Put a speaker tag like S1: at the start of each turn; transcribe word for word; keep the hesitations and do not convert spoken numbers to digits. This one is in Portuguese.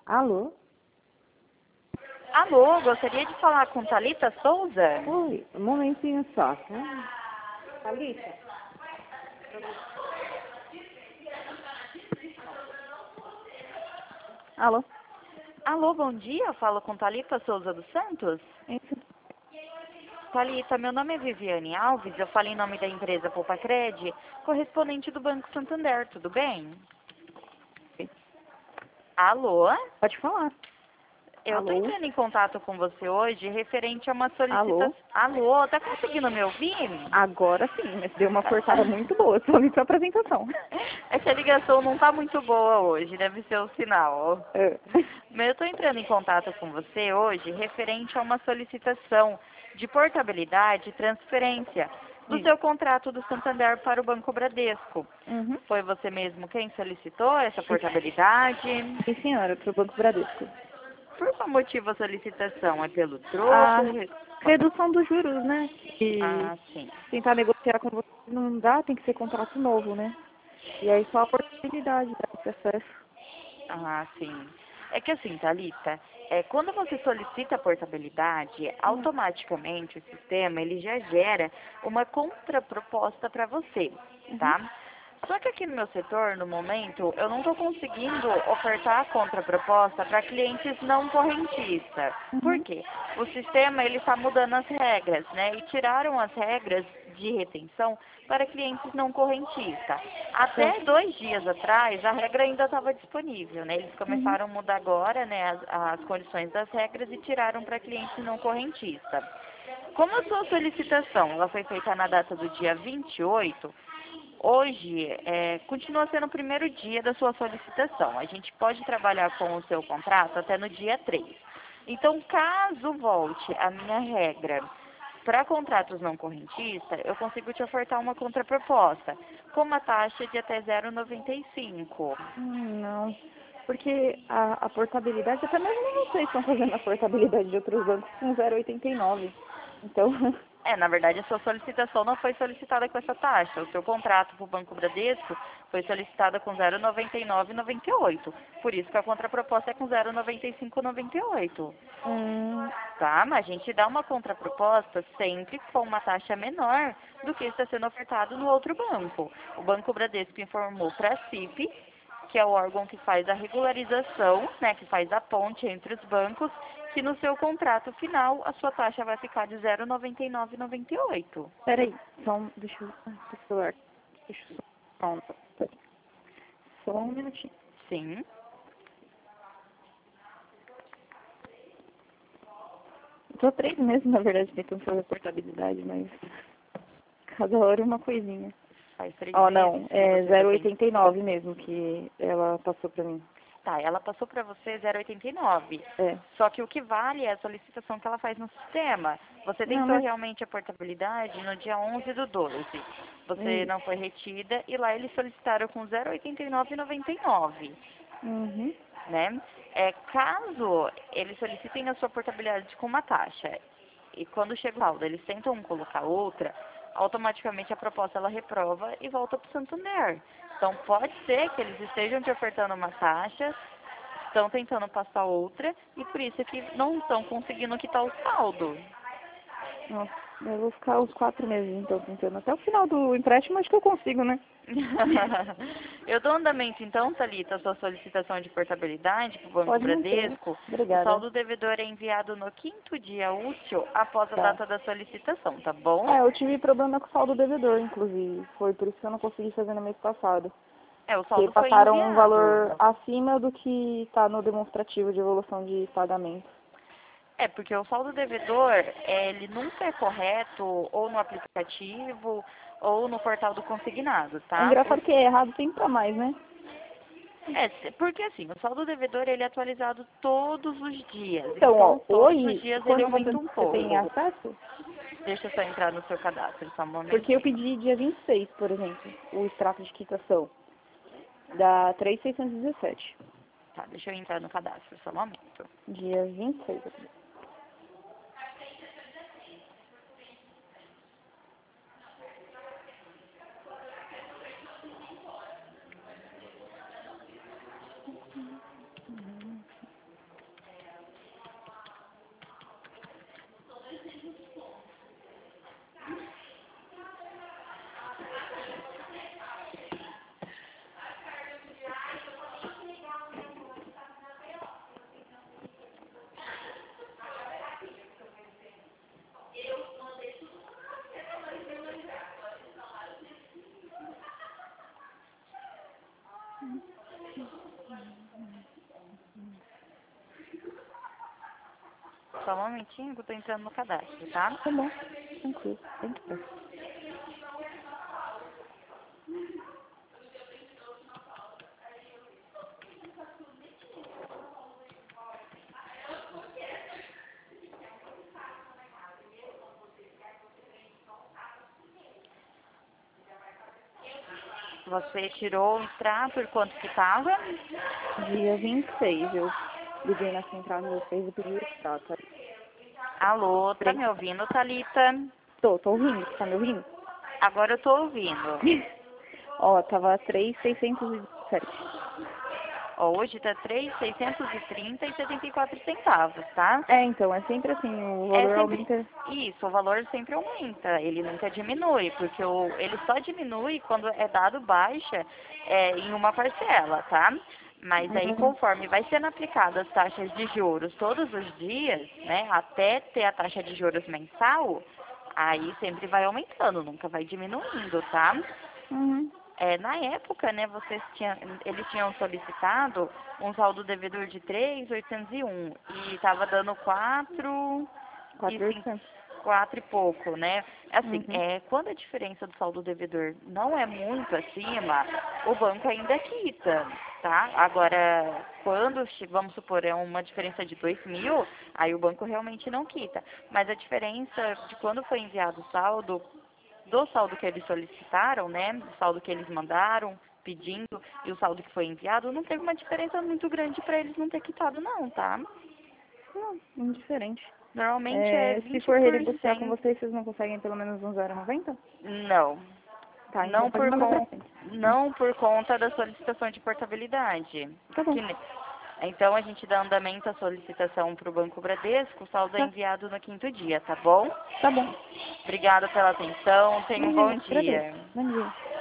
S1: Alô?
S2: Alô, gostaria de falar com Thalita Souza?
S1: Oi, um momentinho só, tá? Thalita? Alô?
S2: Alô, bom dia, eu falo com Thalita Souza dos Santos?
S1: Isso.
S2: Thalita, meu nome é Viviane Alves, eu falo em nome da empresa Poupa Cred, correspondente do Banco Santander, tudo bem? Alô?
S1: Pode falar.
S2: Eu tô
S1: Alô?
S2: entrando em contato com você hoje referente a uma solicitação...
S1: Alô?
S2: Alô, tá conseguindo me ouvir?
S1: Agora sim, mas deu uma cortada muito boa, só vi sua apresentação.
S2: É que a ligação não tá muito boa hoje, deve ser o sinal.
S1: É.
S2: Mas eu estou entrando em contato com você hoje referente a uma solicitação de portabilidade e transferência do
S1: Isso.
S2: seu contrato do Santander para o Banco Bradesco.
S1: Uhum.
S2: Foi você mesmo quem solicitou essa portabilidade?
S1: Sim, senhora, para o Banco Bradesco.
S2: Por qual motivo a solicitação? É pelo
S1: A
S2: troco? Re-
S1: redução dos juros, né? E
S2: Ah, sim.
S1: tentar negociar com você não dá, tem que ser contrato novo, né? E aí só a oportunidade desse acesso.
S2: Ah, sim. É que assim, Thalita, é, quando você solicita a portabilidade,
S1: Hum.
S2: automaticamente o sistema ele já gera uma contraproposta para você,
S1: Uhum.
S2: tá? Só que aqui no meu setor, no momento, eu não estou conseguindo ofertar a contraproposta para clientes não correntistas. Por
S1: Uhum.
S2: quê? O sistema ele está mudando as regras, né? E tiraram as regras de retenção para clientes não correntistas. Até
S1: Certo.
S2: dois dias atrás, a regra ainda estava disponível, né? Eles
S1: Uhum.
S2: começaram a mudar agora, né, as, as condições das regras e tiraram para clientes não correntistas. Como a sua solicitação ela foi feita na data do dia vinte e oito, hoje é, continua sendo o primeiro dia da sua solicitação. A gente pode trabalhar com o seu contrato até no dia três. Então, caso volte a minha regra para contratos não correntistas, eu consigo te ofertar uma contraproposta com uma taxa de até zero vírgula noventa e cinco.
S1: Hum, não. Porque a, a portabilidade, até mesmo vocês estão fazendo a portabilidade de outros bancos com zero vírgula oitenta e nove. Então,
S2: É, na verdade, a sua solicitação não foi solicitada com essa taxa. O seu contrato para o Banco Bradesco foi solicitada com zero vírgula noventa e nove e noventa e oito. Por isso que a contraproposta é com zero vírgula noventa e cinco e noventa e oito.
S1: hum,
S2: Tá? Mas a gente dá uma contraproposta sempre com uma taxa menor do que está sendo ofertado no outro banco. O Banco Bradesco informou para a C I P, que é o órgão que faz a regularização, né, que faz a ponte entre os bancos, que no seu contrato final a sua taxa vai ficar de zero vírgula noventa e nove e noventa e oito.
S1: peraí, só um, deixa eu, ah, esse celular, deixa eu só, um, peraí. Só um minutinho.
S2: Sim.
S1: Tô três meses, na verdade, tentando fazer a portabilidade, mas cada hora uma coisinha.
S2: Faz três
S1: Ó,
S2: meses
S1: não,
S2: que
S1: é
S2: você está
S1: zero vírgula
S2: tentando.
S1: oitenta e nove mesmo que ela passou pra mim.
S2: Tá, ela passou para você zero vírgula oitenta e nove.
S1: É.
S2: Só que o que vale é a solicitação que ela faz no sistema. Você
S1: Não,
S2: tentou
S1: mas,
S2: realmente a portabilidade no dia onze do doze. Você
S1: isso.
S2: não foi retida e lá eles solicitaram com zero vírgula oitenta e nove e noventa e nove,
S1: Uhum.
S2: né? É, caso eles solicitem a sua portabilidade com uma taxa e quando chega o saldo eles tentam colocar outra, automaticamente a proposta ela reprova e volta para o Santander. Então pode ser que eles estejam te ofertando uma taxa, estão tentando passar outra e por isso é que não estão conseguindo quitar o saldo.
S1: Nossa, eu vou ficar uns quatro meses então tentando. Até o final do empréstimo acho que eu consigo, né?
S2: Eu dou andamento então, Thalita, a sua solicitação de portabilidade para o Banco
S1: Pode manter.
S2: Bradesco. O
S1: Obrigada.
S2: saldo devedor é enviado no quinto dia útil após a
S1: Tá.
S2: data da solicitação, tá bom?
S1: Ah, eu tive problema com o saldo devedor, inclusive. Foi por isso que eu não consegui fazer no mês passado.
S2: É, o
S1: Porque
S2: saldo foi
S1: passaram um
S2: enviado.
S1: valor acima do que está no demonstrativo de evolução de pagamento.
S2: É, porque o saldo devedor, é, ele nunca é correto ou no aplicativo ou no portal do consignado,
S1: É
S2: tá? O
S1: engraçado que é errado sempre pra mais, né?
S2: É, se- porque assim, o saldo devedor ele é atualizado todos os dias.
S1: Então, ó,
S2: Então, todos os
S1: hoje,
S2: dias ele
S1: quando você,
S2: aumenta um
S1: você tem
S2: pouco.
S1: acesso,
S2: Deixa eu só entrar no seu cadastro, só um
S1: porque eu
S2: momentinho.
S1: pedi dia vinte e seis, por exemplo, o extrato de quitação, da três mil seiscentos e dezessete.
S2: Tá, deixa eu entrar no cadastro, só um momento.
S1: Dia vinte e seis. eu pedi.
S2: Só um momentinho que eu tô entrando no cadastro, tá?
S1: Tá bom, tranquilo, sem pressa.
S2: Você tirou o extrato, quanto que tava?
S1: Dia vinte e seis, eu liguei na central de vocês e pedi o extrato.
S2: Alô, tá me ouvindo, Thalita?
S1: Tô, tô ouvindo, tá me ouvindo?
S2: Agora eu tô ouvindo.
S1: Ó, tava três mil seiscentos e dezessete.
S2: Ó, hoje tá três mil seiscentos e trinta e setenta e quatro centavos, tá?
S1: É, então, é sempre assim, o
S2: É
S1: valor
S2: sempre
S1: aumenta.
S2: isso, o valor sempre aumenta, ele nunca diminui, porque o, ele só diminui quando é dado baixa é, em uma parcela, tá? Mas aí
S1: Uhum.
S2: conforme vai sendo aplicadas as taxas de juros todos os dias, né, até ter a taxa de juros mensal, aí sempre vai aumentando, nunca vai diminuindo, tá?
S1: Uhum.
S2: É, na época, né, vocês tinham, eles tinham solicitado um saldo devedor de três mil oitocentos e um e estava dando quatro e
S1: quatro mil e
S2: cinco,
S1: oitocentos.
S2: quatro e pouco, né? Assim,
S1: Uhum.
S2: é, quando a diferença do saldo devedor não é muito acima, o banco ainda quita, tá? Agora, quando, vamos supor, é uma diferença de dois mil, aí o banco realmente não quita. Mas a diferença de quando foi enviado o saldo do saldo que eles solicitaram, né, do saldo que eles mandaram, pedindo, e o saldo que foi enviado, não teve uma diferença muito grande para eles não ter quitado não, tá?
S1: Não, indiferente.
S2: Normalmente é
S1: É, se
S2: vinte
S1: for
S2: por
S1: renegociar com
S2: cento.
S1: vocês, vocês não conseguem pelo menos um zero vírgula noventa?
S2: Não.
S1: Tá, então
S2: Não
S1: pode
S2: por,
S1: mandar pra
S2: con
S1: frente.
S2: não por conta da solicitação de portabilidade.
S1: Tá bom.
S2: Que ne- Então a gente dá andamento à solicitação para o Banco Bradesco, o saldo é
S1: Tá,
S2: enviado no quinto dia, tá bom?
S1: tá bom.
S2: Obrigada pela atenção, tenha um bom
S1: Imagina, agradeço.
S2: dia.
S1: Bom dia.